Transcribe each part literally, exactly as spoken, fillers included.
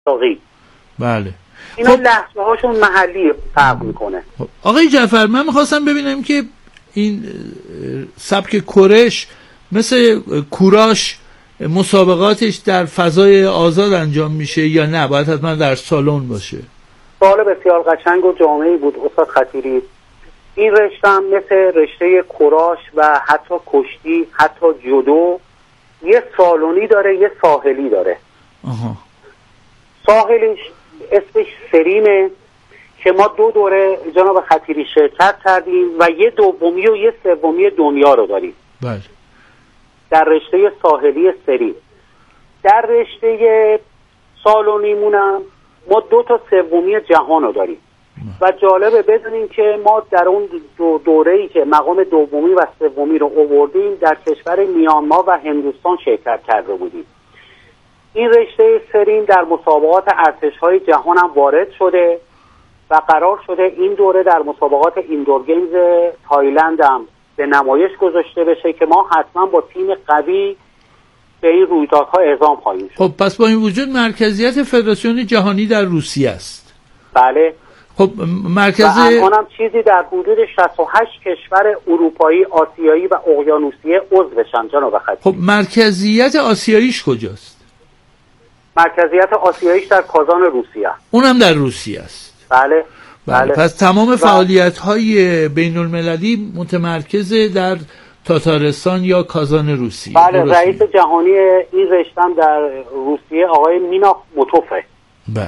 بله اینا خب لحظه هاشون محلی فرق میکنه. خب. آقای جعفر من میخواستم ببینم که این سبک کورش مثل کوراش مسابقاتش در فضای آزاد انجام میشه یا نه باید حتما در سالن باشه؟ سوال بسیار قشنگ و جامعی بود استاد خطیری. این رشته هم مثل رشته کوراش و حتی کشتی حتی جودو یه سالونی داره یه ساحلی داره. آها. ساحلیش اسمش سریمه که ما دو دوره جناب خطیری شرکت کردیم و یه دومی و یه سومی دنیا رو داریم. بله. در رشته ساحلی سریم. در رشته سالونیمونم ما دو تا سومی جهان رو داریم. و جالبه بدونیم که ما در اون دو دوره‌ای که مقام دومی و سومی رو آوردیم در کشور میانمار و هندوستان شرکت کرده بودیم. این رشته سریم در مسابقات ارتش‌های جهان هم وارد شده و قرار شده این دوره در مسابقات ایندور گیمز تایلند هم به نمایش گذاشته بشه که ما حتما با تیم قوی به این رویدادها اعزام خواهیم شد. خب پس با این وجود مرکزیت فدراسیون جهانی در روسیه است. بله. خب مرکز و الانم چیزی در حدود شصت و هشت کشور اروپایی، آسیایی و اقیانوسیه عضوشن جناب خطیب. خب مرکزیت آسیاییش کجاست؟ مرکزیت آسیاییش در کازان روسیه. اونم در روسیه است. بله. بله. بله. پس تمام فعالیت‌های بین‌المللی متمرکز در تاتارستان یا کازان روسیه. بله. رئیس جهانی این رشته در روسیه آقای مینا موتوفه. بله.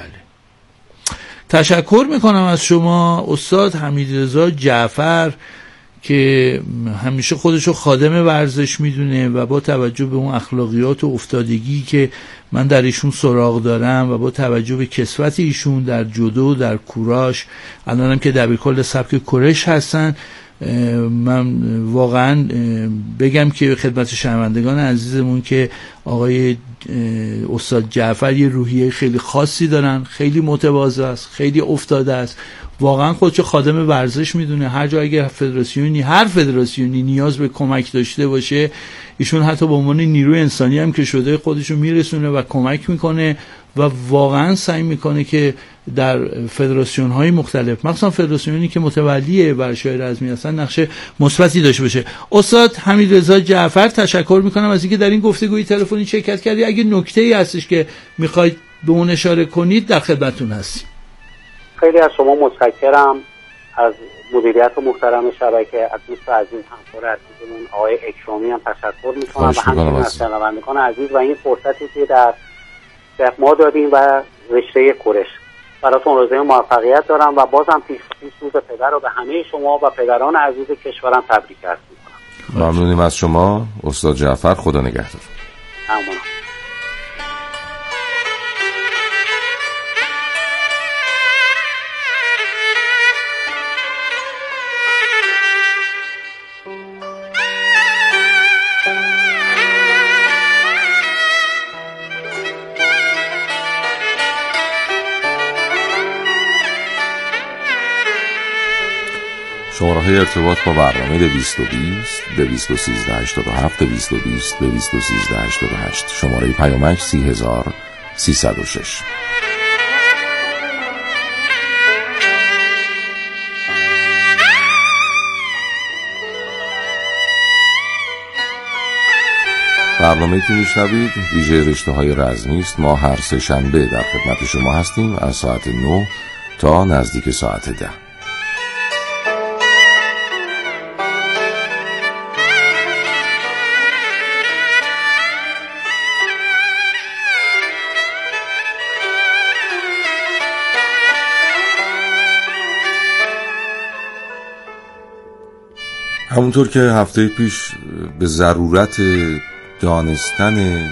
تشکر میکنم از شما استاد حمیدرضا جعفر که همیشه خودشو خادم ورزش میدونه و با توجه به اون اخلاقیات و افتادگی که من در ایشون سراغ دارم و با توجه به کسوت ایشون در جودو در کوراش الانم که دبیرکل سبک کورش هستن من واقعا بگم که خدمت شنوندگان عزیزمون که آقای استاد جعفر یه روحیه خیلی خاصی دارن، خیلی متواضع است، خیلی افتاده است، واقعا خودشو خادم ورزش میدونه. هر جا اگه فدراسیونی هر فدراسیونی نیاز به کمک داشته باشه ایشون حتی به عنوان نیروی انسانی هم که شده خودشو میرسونه و کمک میکنه و واقعا سعی میکنه که در فدراسیون های مختلف مخصوصا فدراسیونی که متولی ورزش‌های رزمی هستن نقش مثبتی داشته باشه. استاد حمیدرضا جعفر تشکر میکنم از اینکه در این گفتگوی تلفنی شرکت کردی. اگه نکته‌ای هستش که میخواید به اون اشاره کنید در خدمتتون هستیم. خیلی از شما متشکرم، از مدیریت محترم شبکه، از دوست عزیز همکار عزیزمون آقای اکرامی هم تشکر میکنم و همچنین از شنوندگان عزیز و این فرصتی که در ما دادیم و رشته کورش. براتون آرزوی موفقیت دارم و بازم پیش پیش روز پدر رو به همه شما و پدران عزیز کشورم تبریک عرض میکنم. ممنونیم از شما استاد جعفر، خدا نگهدار. ممنونم. شماره‌های ارتباط با برنامه دویست و بیست دویست و سیزده هشتاد و هفت دویست و بیست دویست و سیزده هشتاد و هشت شماره پیامک سی هزار سیصد و شش. برنامه‌ای که میشنوید ویژه رشته‌های رزمی است. ما هر سه شنبه در خدمت شما هستیم از ساعت نه تا نزدیک ساعت ده. همونطور که هفته پیش به ضرورت دانستن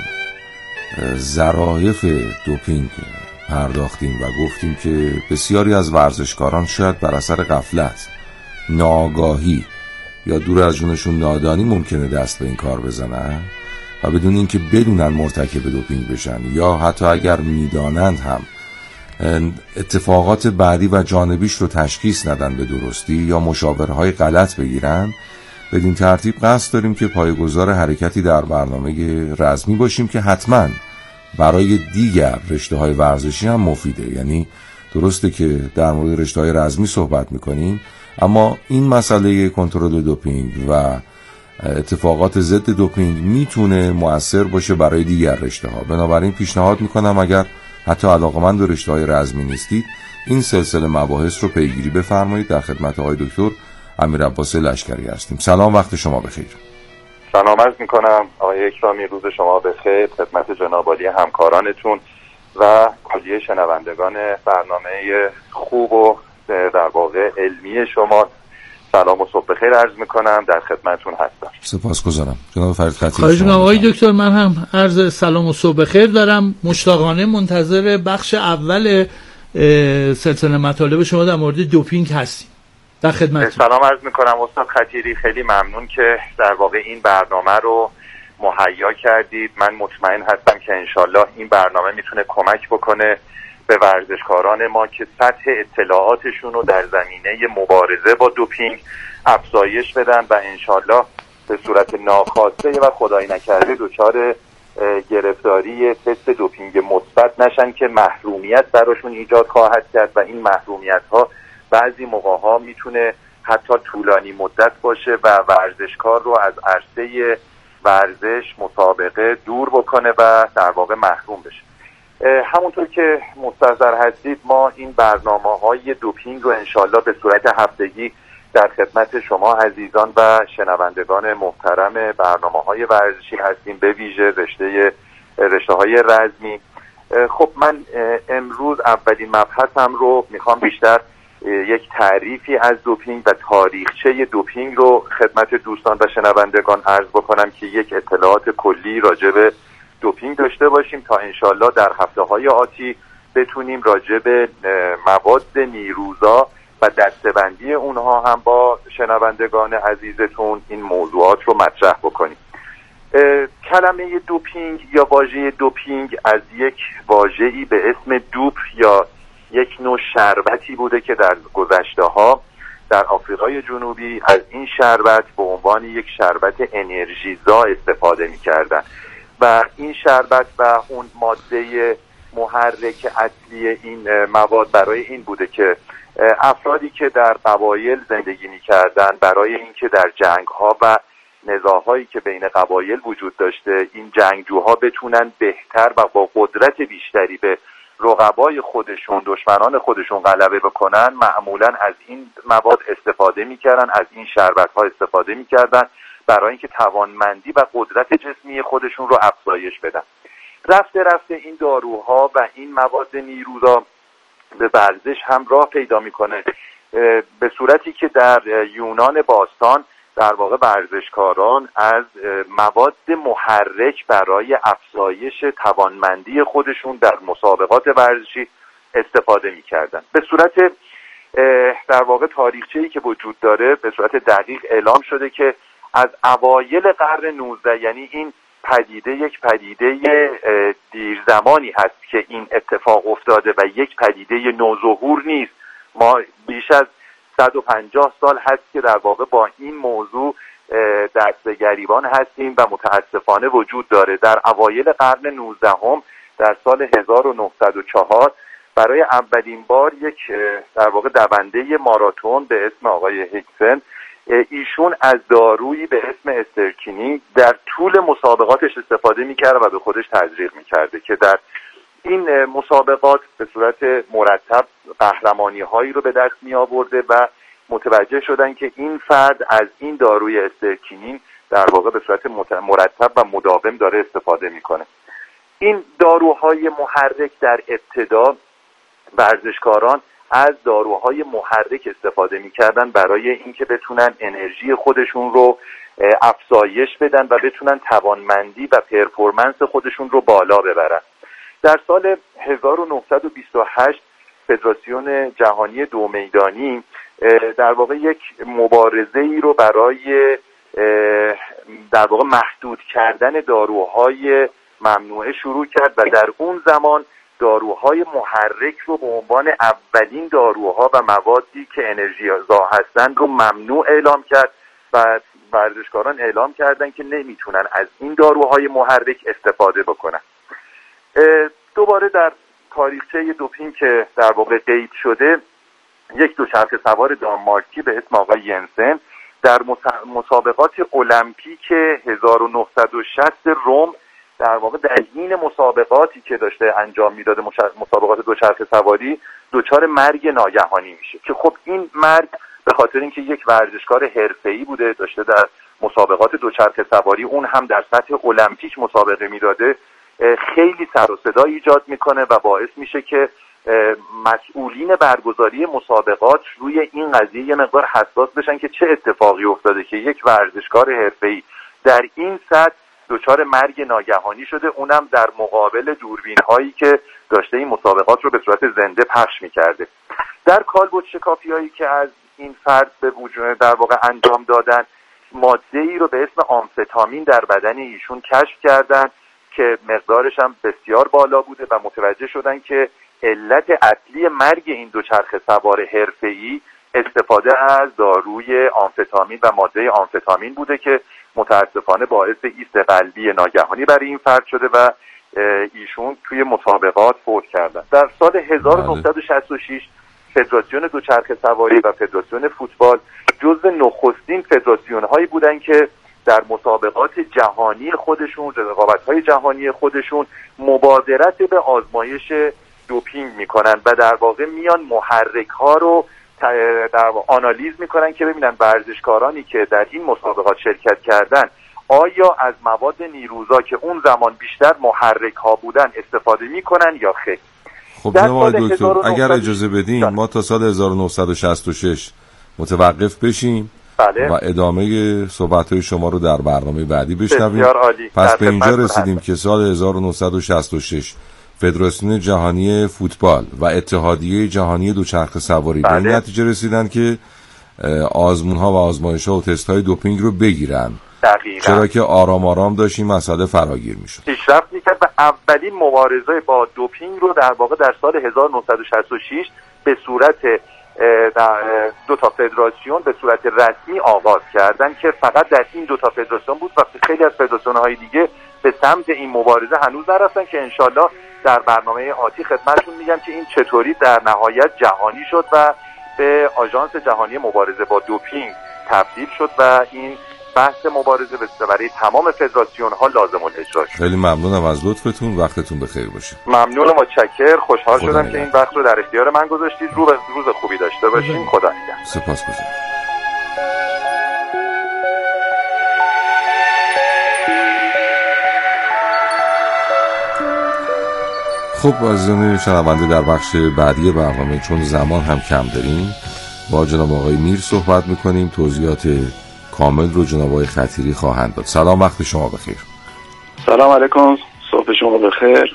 ظرافت دوپینگ پرداختیم و گفتیم که بسیاری از ورزشکاران شاید بر اثر غفلت، ناآگاهی یا دور از جونشون نادانی ممکنه دست به این کار بزنن و بدون اینکه بدونن مرتکب دوپینگ بشن یا حتی اگر میدانند هم اتفاقات بعدی و جانبیش رو تشخیص ندن به درستی یا مشاورهای غلط بگیرن. بدین ترتیب قصد داریم که پایه‌گذار حرکتی در برنامه رزمی باشیم که حتما برای دیگر رشته‌های ورزشی هم مفیده. یعنی درسته که در مورد رشته‌های رزمی صحبت می‌کنیم، اما این مسئله کنترل دوپینگ و اتفاقات ضد دوپینگ میتونه مؤثر باشه برای دیگر رشته‌ها. بنابراین پیشنهاد میکنم اگر حتی علاقه‌مند به رشته‌های رزمی نیستید، این سلسله مباحث رو پیگیری بفرمایید. در خدمت آقای دکتر امیرعباس لشکری هستیم. سلام، وقت شما بخیر. سلام عرض میکنم آقای اکرامی، روز شما بخیر، خدمت جناب عالی همکارانتون و کلیه شنوندگان برنامه خوب و در واقع علمی شما سلام و صبح بخیر عرض میکنم، در خدمتتون هستم. سپاسگزارم جناب فرید خطیب. خواهش می‌کنم آقای دکتر، من هم عرض سلام و صبح بخیر دارم. مشتاقانه منتظر بخش اول سلسله مطالب شما در مورد دوپینگ هستیم. در خدمتتون. سلام عرض میکنم استاد خطیری، خیلی ممنون که در واقع این برنامه رو مهیا کردید. من مطمئن هستم که انشالله این برنامه میتونه کمک بکنه به ورزشکاران ما که سطح اطلاعاتشون رو در زمینه مبارزه با دوپینگ افزایش بدن و انشالله به صورت ناخواسته و خدای نکرده دچار گرفتاری تست دوپینگ مثبت نشن که محرومیت براشون ایجاد خواهد کرد و این محرومیت ها بعضی موقع ها میتونه حتی طولانی مدت باشه و ورزشکار رو از عرصه ورزش مسابقه دور بکنه و در واقع محروم بشه. همونطور که مستحضر هستید ما این برنامه‌های دوپینگ رو انشالله به صورت هفتگی در خدمت شما عزیزان و شنوندگان محترم برنامه‌های ورزشی هستیم، به ویژه رشته رشته‌های رزمی. خب من امروز اولین مبحثم رو میخوام بیشتر یک تعریفی از دوپینگ و تاریخچه دوپینگ رو خدمت دوستان و شنوندگان عرض بکنم که یک اطلاعات کلی راجع به دوپینگ داشته باشیم تا انشالله در هفته‌های آتی بتونیم راجع به مواد نیروزا و دسته‌بندی اونها هم با شنوندگان عزیزتون این موضوعات رو مطرح بکنیم. کلمه دوپینگ یا واژه دوپینگ از یک واژه‌ای به اسم دوپ یا یک نوع شربتی بوده که در گذشته‌ها در آفریقای جنوبی از این شربت به عنوان یک شربت انرژیزا استفاده می‌کردن و این شربت و اون ماده محرک اصلی این مواد برای این بوده که افرادی که در قبایل زندگی می‌کردن برای اینکه در جنگ‌ها و نزاع‌هایی که بین قبایل وجود داشته این جنگجوها بتونن بهتر و با قدرت بیشتری به رقبای خودشون دشمنان خودشون غلبه بکنن معمولاً از این مواد استفاده می‌کردن، از این شربت‌ها استفاده می‌کردن برای اینکه توانمندی و قدرت جسمی خودشون رو افزایش بدن. رفته رفته این داروها و این مواد نیروزا به ورزش هم راه پیدا میکنه به صورتی که در یونان باستان در واقع ورزشکاران از مواد محرک برای افزایش توانمندی خودشون در مسابقات ورزشی استفاده میکردن. به صورت در واقع تاریخچه‌ای که وجود داره به صورت دقیق اعلام شده که از اوایل قرن نوزدهم، یعنی این پدیده یک پدیده دیر زمانی هست که این اتفاق افتاده و یک پدیده نوظهور نیست. ما بیش از صد و پنجاه سال هست که در واقع با این موضوع دست به گریبان هستیم و متاسفانه وجود داره. در اوایل قرن نوزدهم در سال هزار و نهصد و چهار برای اولین بار یک در واقع دونده ماراتون به اسم آقای هیکسن، ایشون از دارویی به اسم استرکینین در طول مسابقاتش استفاده میکرده و به خودش تزریق میکرده که در این مسابقات به صورت مرتب قهرمانی هایی رو به دست می آورده و متوجه شدن که این فرد از این داروی استرکینین در واقع به صورت مرتب و مداوم داره استفاده میکنه. این داروهای محرک در ابتدا ورزشکاران از داروهای محرک استفاده میکردن برای اینکه بتونن انرژی خودشون رو افزایش بدن و بتونن توانمندی و پرفورمنس خودشون رو بالا ببرن. در سال هزار و نهصد و بیست و هشت فدراسیون جهانی دو میدانی در واقع یک مبارزه ای رو برای در واقع محدود کردن داروهای ممنوعه شروع کرد و در اون زمان داروهای محرک رو به عنوان اولین داروها و موادی که انرژیزا هستند رو ممنوع اعلام کرد و ورزشکاران اعلام کردن که نمیتونن از این داروهای محرک استفاده بکنن. دوباره در تاریخچه دوپینگ که در واقع قید شده، یک دوچرخه سوار دانمارکی به اسم آقای ینسن در مسابقات المپیک هزار و نهصد و شصت روم در واقع در حین مسابقاتی که داشته انجام میداده، مسابقات دوچرخه سواری، دچار مرگ ناگهانی میشه که خب این مرگ به خاطر اینکه یک ورزشکار حرفه‌ای بوده، داشته در مسابقات دوچرخه سواری اون هم در سطح المپیک مسابقه میداده، خیلی سر و صدا ایجاد میکنه و باعث میشه که مسئولین برگزاری مسابقات روی این قضیه یه مقدار حساس بشن که چه اتفاقی افتاده که یک ورزشکار حرفه‌ای در این سطح دچار مرگ ناگهانی شده، اونم در مقابل دوربین هایی که داشته این مسابقات رو به صورت زنده پخش میکرده. در کالبد شکافی هایی که از این فرد به وجود در واقع انجام دادن، ماده ای رو به اسم آمفتامین در بدن ایشون کشف کردن که مقدارش هم بسیار بالا بوده و متوجه شدن که علت اصلی مرگ این دوچرخه سوار حرفه‌ای استفاده از داروی آمفتامین و ماده آمفتامین بوده که متاسفانه باعث ایست قلبی ناگهانی برای این فرد شده و ایشون توی مسابقات فوت کردن. در سال هزار و نهصد و شصت و شش فدراسیون دوچرخه سواری و فدراسیون فوتبال جزو نخستین فدراسیون هایی بودن که در مسابقات جهانی خودشون، رقابت‌های جهانی خودشون مبادرت به آزمایش دوپینگ میکنن و در واقع میان محرک ها رو در آنالیز میکنن که ببینن ورزشکارانی که در این مسابقات شرکت کردن آیا از مواد نیروزا که اون زمان بیشتر محرک ها بودن استفاده میکنن یا خیر. خب جناب آقای دکتر اگر اجازه بدین ما تا سال هزار و نهصد و شصت و شش متوقف بشیم بله. و ادامه صحبت‌های شما رو در برنامه بعدی بشنویم. پس به اینجا رسیدیم که سال هزار و نهصد و شصت و شش فدراسیون جهانی فوتبال و اتحادیه جهانی دوچرخه سواری بله. به این نتیجه رسیدن که آزمون‌ها و آزمایش‌ها و تست‌های دوپینگ رو بگیرن. دقیقاً. چرا که آرام آرام داشت این مسئله فراگیر می‌شد. پیشرفت می‌کرد و اولین مبارزه با دوپینگ رو در واقع در سال هزار و نهصد و شصت و شش به صورت دو تا فدراسیون به صورت رسمی آغاز کردن که فقط در این دو تا فدراسیون بود و خیلی از فدراسیون‌های دیگه به سمت این مبارزه هنوز نرفتن که انشالله در برنامه آتی خدمتتون میگم که این چطوری در نهایت جهانی شد و به آژانس جهانی مبارزه با دوپینگ تبدیل شد و این بحث مبارزه برای تمام فدراسیون ها لازم الاجرا شد. خیلی ممنونم از لطفتون، وقتتون بخیر باشه. ممنون و متشکر، خوشحال شدم که این وقت رو در اختیار من گذاشتید. روز روز خوبی داشته باشین. خدا نگهدار. سپاسگزارم. خب عزیزان شنونده در بخش بعدی برنامه چون زمان هم کم داریم با جناب آقای میر صحبت میکنیم. توضیحات کامل رو جناب آقای خطیری خواهند داد. سلام، وقت شما بخیر. سلام علیکم، صبح شما بخیر.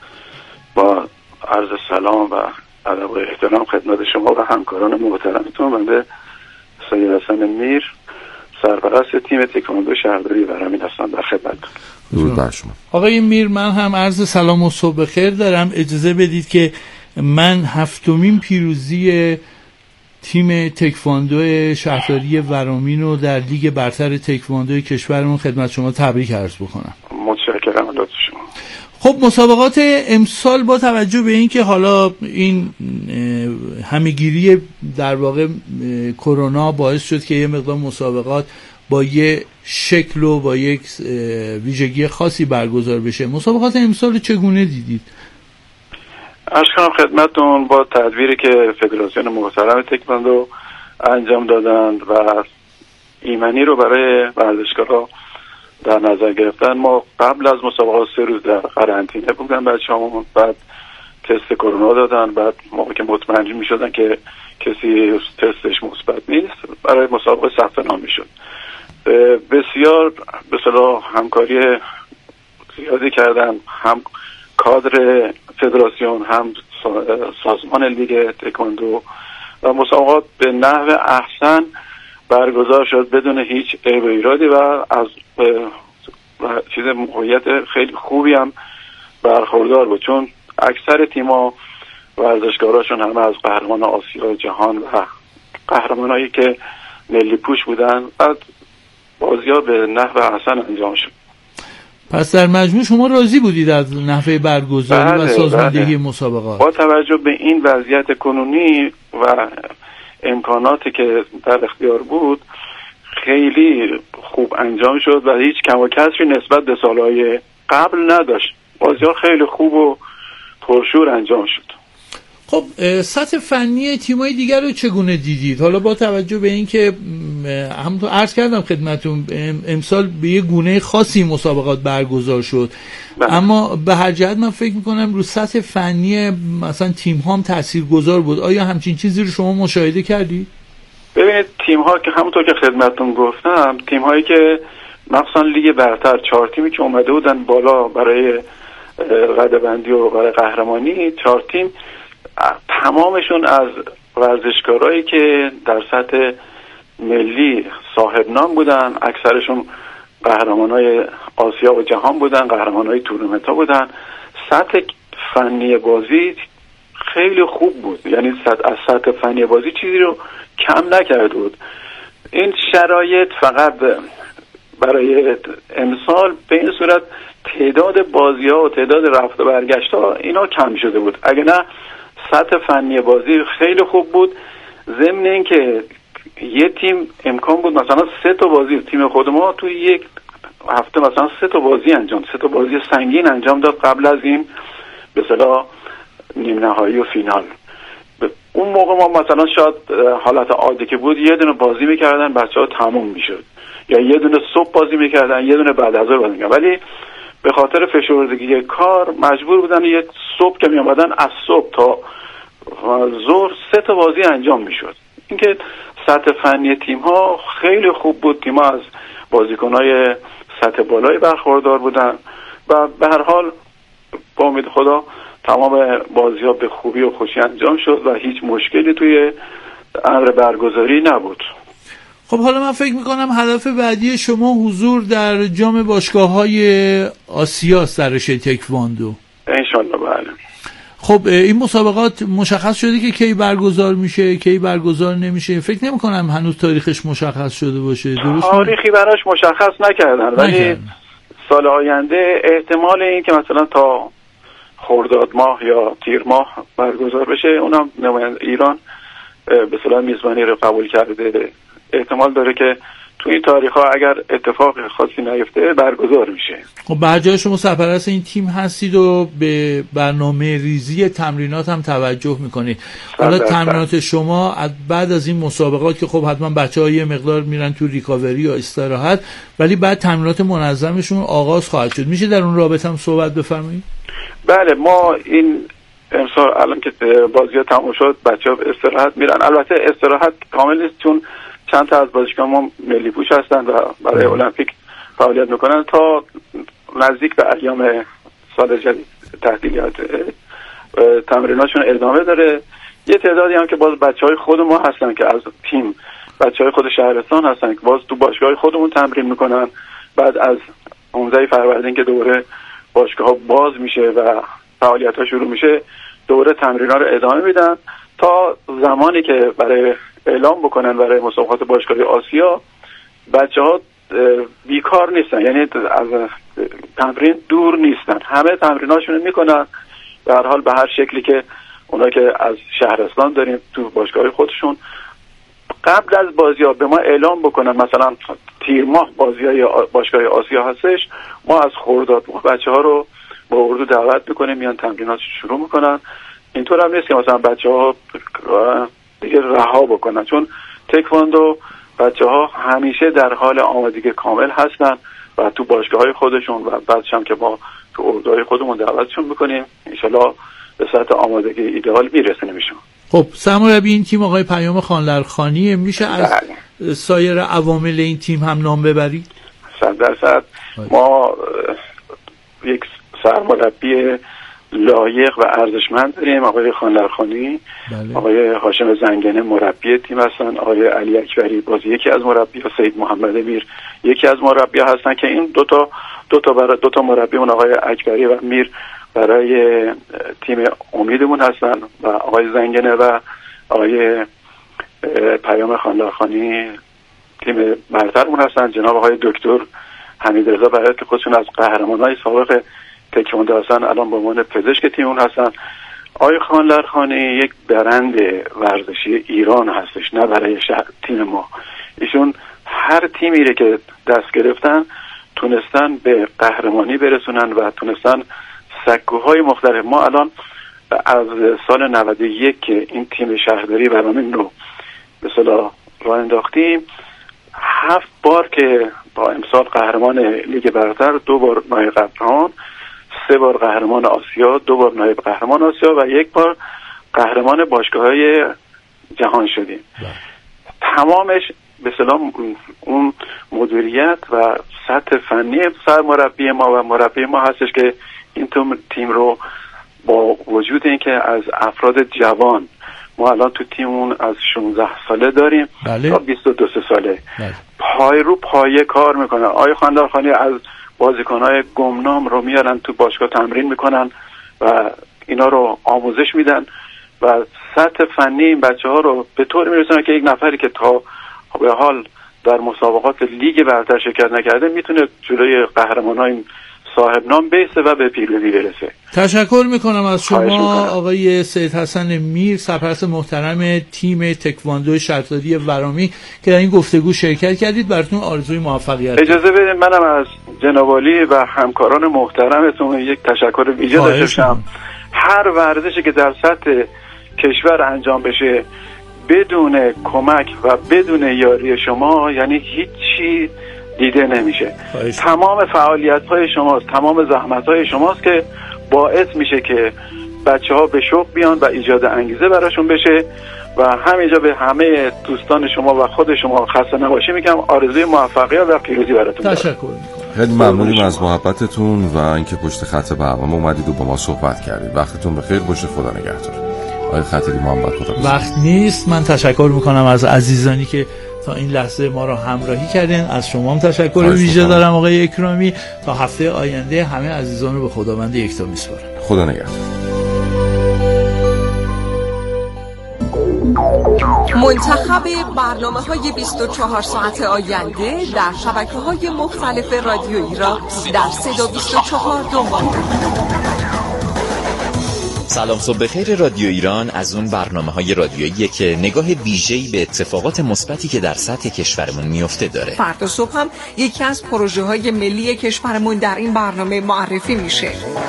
با عرض سلام و ادب و احترام خدمت شما و همکاران محترمتون، بنده سید حسن میر سرپرست تیم تکواندو شهرداری ورامین هستم در خدمتتون. درود بر شما. آقای میر، من هم عرض سلام و صبح بخیر دارم. اجازه بدید که من هفتمین پیروزی تیم تکواندو شهرداری ورامین رو در لیگ برتر تکواندو کشورمون خدمت شما تبریک عرض بکنم. متشکرم از شما. خب مسابقات امسال با توجه به این که حالا این همه‌گیری در واقع کرونا باعث شد که یه مقدار مسابقات با یه شکل و با یک ویژگی خاصی برگزار بشه، مسابقات امسال چگونه دیدید؟ عرض کنم خدمتتون با تدبیری که فدراسیون محترم تکواندو انجام دادند و ایمنی رو برای ورزشکارا در نظر گرفتن، ما قبل از مسابقات سه روز در قرنطینه بودن بچه‌هامون، بعد تست کرونا دادن، بعد موقع که مطمئن می‌شدن که کسی تستش مثبت نیست برای مسابقه ثبت نام می‌شد. بسیار به اصطلاح همکاری زیادی کردن، هم کادر فدراسیون هم سازمان لیگ تکواندو و مسابقات به نحو احسن برگزار شد بدون هیچ عیب و ایرادی و از چیز موقعیت خیلی خوبی هم برخوردار بود، چون اکثر تیم‌ها ورزشکاراشون همه از قهرمان آسیا جهان و قهرمانایی که ملی پوش بودن و بازی‌ها به نحو احسن انجام شد. پس در مجموع شما راضی بودید از نحوه برگزاری بله، و سازماندهی بله. مسابقات؟ با توجه به این وضعیت کنونی و امکاناتی که در اختیار بود خیلی خوب انجام شد و هیچ کم و کسری نسبت به سالهای قبل نداشت. بازی‌ها خیلی خوب و پرشور انجام شد. خب سطح فنی تیم‌های دیگر رو چگونه دیدید؟ حالا با توجه به اینکه همونطور عرض کردم خدمتتون امسال به یه گونه خاصی مسابقات برگزار شد بله. اما به هر جهت من فکر می‌کنم رو سطح فنی مثلا تیم‌ها هم تاثیرگذار بود. آیا همچین چیزی رو شما مشاهده کردید؟ ببینید تیم‌ها که همونطور که خدمتتون گفتم تیم‌هایی که مثلا لیگ برتر چهار تیمی که اومده بودن بالا برای رده‌بندی و برای قهرمانی، چهار تیم تمامشون از ورزشکارایی که در سطح ملی صاحب نام بودن، اکثرشون قهرمانای آسیا و جهان بودن، قهرمانای تورنمنت ها بودن. سطح فنی بازی خیلی خوب بود، یعنی سطح از سطح فنی بازی چیزی رو کم نکرده بود. این شرایط فقط برای امسال به این صورت تعداد بازی ها و تعداد رفت و برگشت ها اینا کم شده بود، اگه نه سطح فنی بازی خیلی خوب بود. ضمن این که یه تیم امکان بود مثلا سه تا بازی، تیم خود ما تو یک هفته مثلا سه تا بازی انجام سه تا بازی سنگین انجام داد قبل از این به اصطلاح نیم نهایی و فینال. اون موقع ما مثلا شاید حالت عادی که بود یه دونه بازی میکردن بچه‌ها تموم میشد، یا یه دونه صبح بازی میکردن یه دونه بعد از ظهر بازی میکردن، ولی به خاطر فشردگی کار مجبور بودن یک صبح که میامدن از صبح تا ظهر سه تا بازی انجام میشد. اینکه سطح فنی تیم ها خیلی خوب بود، تیم ها از بازیکن‌های سطح بالایی برخوردار بودن و به هر حال با امید خدا تمام بازی ها به خوبی و خوشی انجام شد و هیچ مشکلی توی امر برگزاری نبود. خب حالا من فکر میکنم هدف بعدی شما حضور در جام باشگاه‌های آسیاست در رشته تکواندو. انشالله بله. خب این مسابقات مشخص شده که کی برگزار میشه کی برگزار نمیشه؟ فکر نمی کنم هنوز تاریخش مشخص شده باشه. درست؟ تاریخی براش مشخص نکردن، ولی سال آینده احتمال این که مثلا تا خرداد ماه یا تیر ماه برگزار بشه. اونم نماینده ایران به اصطلاح میزبانی رو قبول کرده، احتمال داره که تو این تاریخ ها اگر اتفاق خاصی نیفته برگزار میشه. خب به هر جای شما سرپرست این تیم هستید و به برنامه ریزی تمرینات هم توجه میکنید. حالا تمرینات شما بعد از این مسابقات که خب حتما بچه‌ها یه مقدار میرن تو ریکاوری یا استراحت، ولی بعد تمرینات منظمشون آغاز خواهد شد، میشه در اون رابطه هم صحبت بفرمایید؟ بله، ما این امسال الان که بازی‌ها تموم شد بچه‌ها استراحت میرن. البته استراحت کامل نیست چون چند تا از بازیکنان ما ملی پوش هستن و برای المپیک فعالیت میکنن تا نزدیک به ایام سال جدید تعطیلات تمریناشون ادامه داره. یه تعدادی هم که باز بچهای خود ما هستن که از تیم بچهای خود شهرستان هستن که باز تو باشگاه خودمون تمرین میکنن. بعد از پانزده فروردین که دوره باشگاه ها باز میشه و فعالیت ها شروع میشه دوره تمرین‌ها رو ادامه میدن تا زمانی که برای اعلام بکنن برای مسابقات باشگاهی آسیا بچه‌ها بیکار نیستن، یعنی از تمرین دور نیستن، همه تمریناشون رو میکنن. به هر حال به هر شکلی که اونا که از شهرستان داریم تو باشگاه خودشون قبل از بازی‌ها به ما اعلام بکنن مثلا تیر ماه بازی‌های باشگاه آسیا هستش، ما از خرداد ماه بچه‌ها رو با اردو دعوت میکنیم میان تمرینات شروع میکنن. اینطور هم نیست که مثلا بچه‌ها دیگه رها بکنن، چون تکواندو بچه‌ها همیشه در حال آمادگی کامل هستن و تو باشگاه‌های خودشون و بعدش هم که ما تو اردوهای خودمون دعوتشون میکنیم انشالله به سطح آمادگی ایدئال میرسونیمشون. خب سرمربی این تیم آقای پیام خانلرخانی، میشه از بله. سایر عوامل این تیم هم نام ببرید؟ صد درصد. ما یک سرمربی لایق و ارزشمند داریم، آقای خانلرخانی. بله. آقای هاشم زنگنه مربی تیم هستن، آقای علی اکبری باز یکی از مربی‌ها، سید محمد میر یکی از مربی‌ها هستن که این دو تا دو تا برای دو تا مربیمون آقای اکبری و میر برای تیم امیدمون هستن و آقای زنگنه و آقای پیام خانلرخانی تیم برترمون هستن. جناب آقای دکتر حمیدرضا برای که خودشون از قهرمانای سابق تکواندو هستن، الان به عنوان پزشک تیم هستن. آقای خانلرخانی یک برند ورزشی ایران هستش، نه برای شهر تیم ما. ایشون هر تیمی رو که دست گرفتن تونستن به قهرمانی برسونن و تونستن سکوهای مختلف. ما الان از سال نود و یک که این تیم شهرداری برنامه رو به اصطلاح راه انداختیم، هفت بار که با امسال قهرمان لیگ برتر، دو بار نایب قهرمان، سه بار قهرمان آسیا، دو بار نایب قهرمان آسیا و یک بار قهرمان باشگاه‌های جهان شدیم. تمامش به اصطلاح اون مدیریت و سطح فنی سرمربی ما و مربی ما هستش که این تیم رو با وجود اینکه از افراد جوان، ما الان تو تیممون از شانزده ساله داریم بله. تا بیست و دو ساله بله. پای رو پایه کار میکنن. آقای خاندارخانی از بازیکنهای گمنام رو میارن تو باشگاه تمرین میکنن و اینا رو آموزش میدن و سطح فنی این بچه ها رو به طور میرسونن که یک نفری که تا به حال در مسابقات لیگ برتر شرکت نکرده میتونه جلوی قهرمانای صاحب نام بیسته و به پیروزی برسه. تشکر میکنم از شما آقای سید حسن میر، سرپرست محترم تیم تکواندو شهرداری ورامی که در این گفتگو شرکت کردید. براتون آرزوی موفقیت. اجازه بدید منم از جناب عالی و همکاران محترمتون یک تشکر ویژه داشته باشم. هر ورزشی که در سطح کشور انجام بشه بدون کمک و بدون یاری شما یعنی هیچی دیده نمیشه. تمام فعالیت های شماست، تمام زحمت های شماست که باعث میشه که بچه ها به شوق بیان و ایجاد انگیزه براشون بشه و همینجا به همه دوستان شما و خود شما خسته نباشی میگم. آرزوی موفقیت و پیروزی براتون. تشکر میکنم. خیلی ممنونیم از محبتتون و اینکه پشت خط برنامه اومدید و با ما صحبت کردید. وقتتون بخیر باشه. خدا نگهدار. آقای خطیبی محمد خدا. وقت نیست. من تشکر میکنم از عزیزانی که تا این لحظه ما را همراهی کردین. از شما هم تشکر ویژه دارم آقای اکرامی. تا هفته آینده همه عزیزان رو به خداوند یکتا میسپارم. خدا نگهدار. منتخب برنامه‌های بیست و چهار ساعت آینده در شبکه‌های مختلف رادیو ایران در صدا بیست و چهار دنبال سلام صبح بخیر. رادیو ایران از اون برنامه‌های رادیوییه که نگاه ویژه‌ای به اتفاقات مثبتی که در سطح کشورمون میفته داره. فردا صبح هم یکی از پروژه‌های ملی کشورمون در این برنامه معرفی میشه.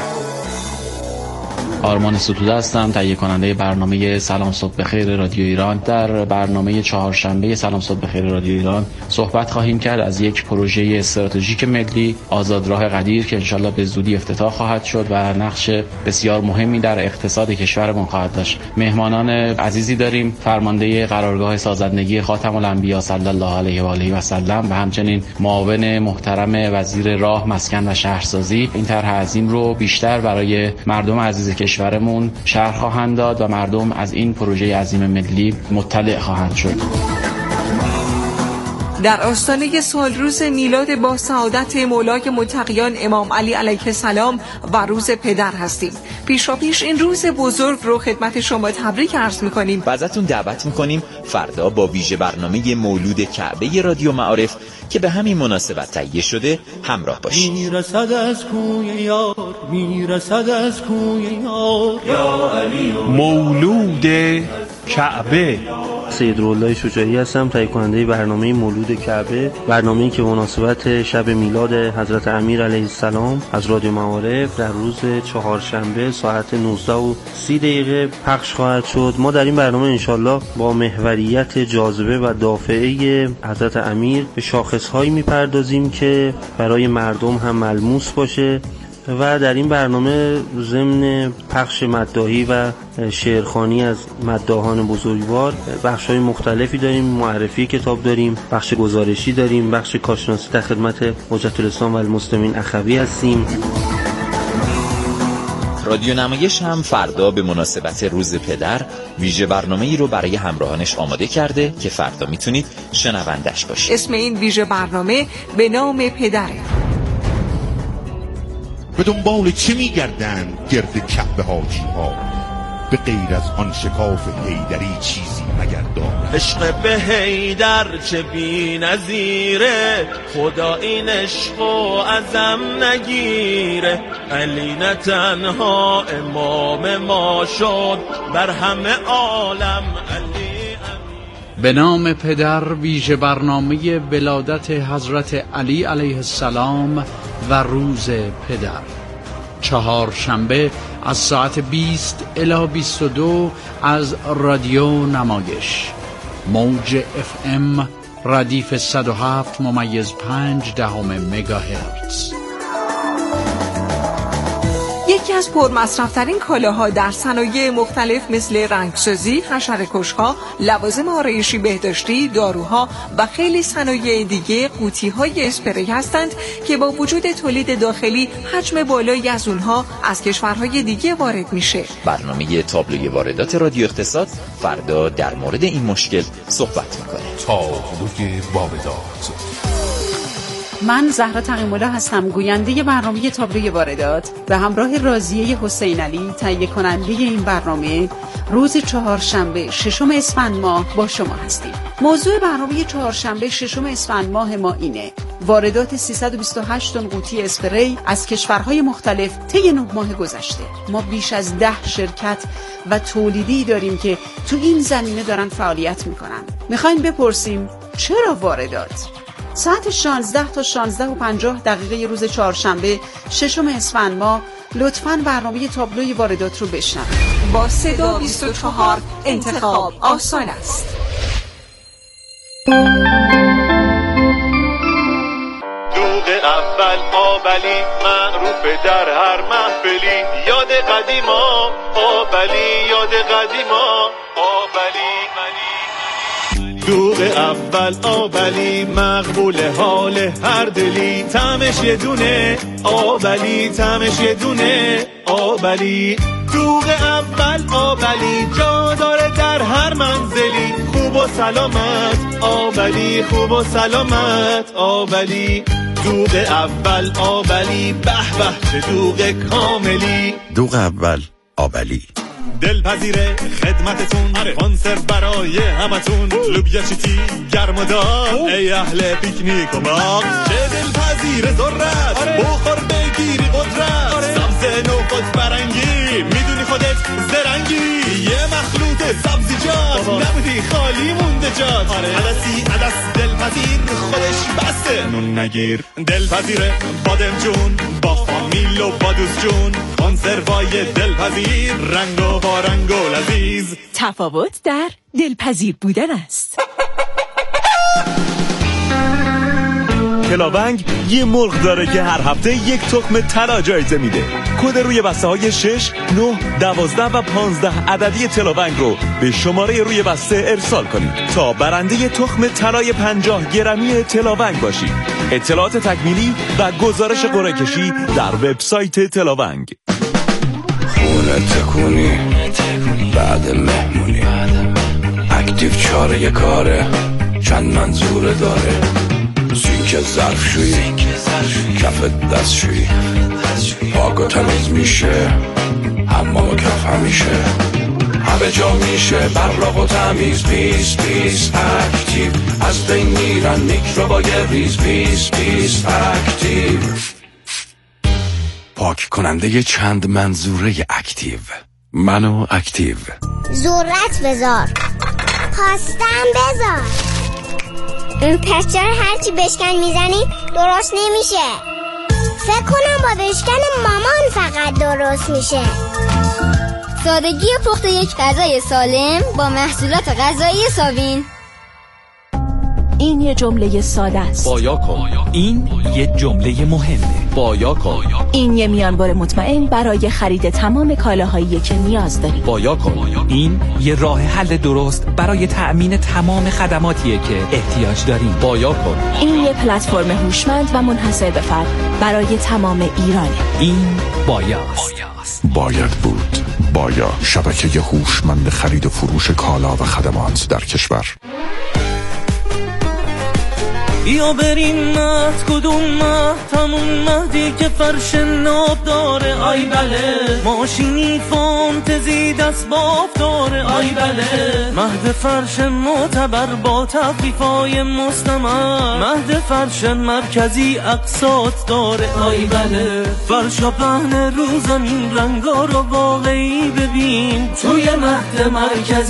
آرمان ستوده هستم، تهیه کننده برنامه سلام صبح بخیر رادیو ایران. در برنامه چهارشنبه سلام صبح بخیر رادیو ایران صحبت خواهیم کرد از یک پروژه استراتژیک ملی، آزادراه قدیر، که انشالله به زودی افتتاح خواهد شد و نقش بسیار مهمی در اقتصاد کشورمون خواهد داشت. مهمانان عزیزی داریم، فرمانده قرارگاه سازندگی خاتم الانبیا صلی الله علیه و آله و سلم و همچنین معاون محترم وزیر راه، مسکن و شهرسازی. این طرح عظیم رو بیشتر برای مردم عزیز کشورمون شرح خواهند داد و مردم از این پروژه عظیم ملی مطلع خواهند شد. در آستانه سالروز میلاد با سعادت مولای متقیان امام علی علیه السلام و روز پدر هستیم. پیشاپیش این روز بزرگ رو خدمت شما تبریک عرض می‌کنیم و ازتون دعوت می‌کنیم فردا با ویژه برنامه مولود کعبه رادیو معارف که به همین مناسبت تهیه شده همراه باشید. میرسد از کوی یار، میرسد از کوی یار، یا علی مولود کعبه. سیدرالله شجاعی هستم، تهیه کننده برنامه مولود کعبه، برنامه‌ای که به مناسبت شب میلاد حضرت امیر علیه السلام از رادیو معارف در روز چهارشنبه ساعت نوزده و سی دقیقه پخش خواهد شد. ما در این برنامه انشالله با محوریت جاذبه و دافعه حضرت امیر به شاخص‌هایی میپردازیم که برای مردم هم ملموس باشه و در این برنامه ضمن پخش مداحی و شعرخوانی از مداحان بزرگوار بخش‌های مختلفی داریم. معرفی کتاب داریم، بخش گزارشی داریم، بخش کارشناسی در خدمت حجت الاسلام و المسلمین اخوی هستیم. رادیو نمایش هم فردا به مناسبت روز پدر ویژه برنامه‌ای رو برای همراهانش آماده کرده که فردا میتونید شنوندش باشید. اسم این ویژه برنامه به نام پدره. به دنبال چه میگردن گرد کعبه حاجی ها؟ به غیر از آن شکاف حیدری چیزی مگردان. عشق به حیدر چه بی نظیره، خدا این عشقو ازم نگیره. علی نه تنها امام ما شد، بر همه عالم علی. به نام پدر. ویژه برنامه ولادت حضرت علی علیه السلام و روز پدر، چهارشنبه از ساعت بیست الی بیست و دو از رادیو نمایش، موج اف ام ردیف صد و هفت ممیز پنج دهم مگاهرتز. یکی از پرمصرف‌ترین کالاها در صنایع مختلف مثل رنگسازی، حشره‌کش‌ها، لوازم آرایشی بهداشتی، داروها و خیلی صنایع دیگه قوطی‌های اسپری هستند که با وجود تولید داخلی حجم بالایی از اونها از کشورهای دیگه وارد میشه. برنامه تابلوی واردات رادیو اقتصاد فردا در مورد این مشکل صحبت میکنه. تابلوی واردات. من زهرا تقی‌الله هستم، گوینده برنامه تابلوی واردات. به همراه راضیه حسین علی، تهیه کننده این برنامه، روز چهارشنبه ششم اسفند ماه با شما هستیم. موضوع برنامه چهارشنبه ششم اسفند ماه ما اینه: واردات سیصد و بیست و هشت تن قوطی اسپری از کشورهای مختلف طی نه ماه گذشته. ما بیش از ده شرکت و تولیدی داریم که تو این زمینه دارن فعالیت میکنن. میخوایم بپرسیم چرا واردات؟ ساعت شانزده تا شانزده و پنجاه دقیقه روز چهارشنبه ششم اسفند ماه لطفاً برنامه تابلوی واردات رو بشنوید. با صدا بیست و چهار انتخاب آسان است. دوغ اول آبلی معروف در هر محفلی، یاد قدیما آبلی، یاد قدیما آبلی. دوغ اول آبلی مقبول حال هر دلی، طعمش یه دونه آبلی، طعمش یه دونه آبلی. دوغ اول آبلی جا داره در هر منزلی، خوب و سلامت آبلی، خوب و سلامت آبلی. دوغ اول آبلی به به چه دوغ کاملی. دوغ اول آبلی دلپذیره خدمتتون، آره. کنسرو برای همتون، لوبیا چیتی گرم و داغ، ای اهل پیکنیک و باغ. چه دلپذیره ذرت، آره. بخور بگیری قدرت، آره. سبز نو خود برنگی، میدونی خودت زرنگی، یه مخلوط سبزیجات، نبودی خالی مونده جات، آره. عدسی عدس دلپذیر خودش بسته نون نگیر. دلپذیره بادم جون با فامیل و با دوست جون، کنسروای دلپذیر رنگ و با رنگ و لذیذ. تفاوت در دلپذیر بودن است. کلاونگ یه مرغ داره که هر هفته یک تخم طلا جایزه میده. کد روی بسته های شش، نه، دوازده و پانزده عددی تلاونگ رو به شماره روی بسته ارسال کنید تا برنده تخم طلای پنجاه گرمی تلاونگ باشید. اطلاعات تکمیلی و گزارش قرعه کشی در وبسایت تلاونگ. خونه تکونی بعد مهمونی، اکتیو چاره کاره، چند منظوره داره، سینک ظرفشویی، کف دستشویی، پاک و تمیز میشه، حمام و کف همیشه، همه جا میشه براق و تمیز. پیس پیس اکتیو، از بین میرن میکروبای ریز. پیس پیس اکتیو، پاک کننده چند منظوره اکتیو. منو اکتیو. ذرت بذار، پاستم بذار. این پسچه هرچی بشکن میزنی درست نمیشه. فکر کنم با بشکن مامان فقط درست میشه. سادگی پخت یک غذای سالم با محصولات غذایی ساوین. این یه جمله ساده است. بایا کن. این یه جمله مهمه. بایا کن. این یه میانبر مطمئن برای خرید تمام کالاهایی که نیاز داری. بایا کن. این یه راه حل درست برای تأمین تمام خدماتیه که احتیاج داریم. بایا کن. این یه پلتفرم هوشمند و منحصر به فرد برای تمام ایرانه. این بایاست. باید بود. بایا، شبکه هوشمند خرید و فروش کالا و خدمات در کشور. بیا بریم مهد، کدوم مهد؟ همون مهدی که فرش ناب داره. آی بله ماشینی فانتزی دست باف داره. آی بله مهد فرش معتبر با تخفیفای مستمر، مهد فرش مرکزی اقساط داره. آی بله فرشا پهن رو زمین، رنگا رو واقعی ببین توی مهد مرکزی.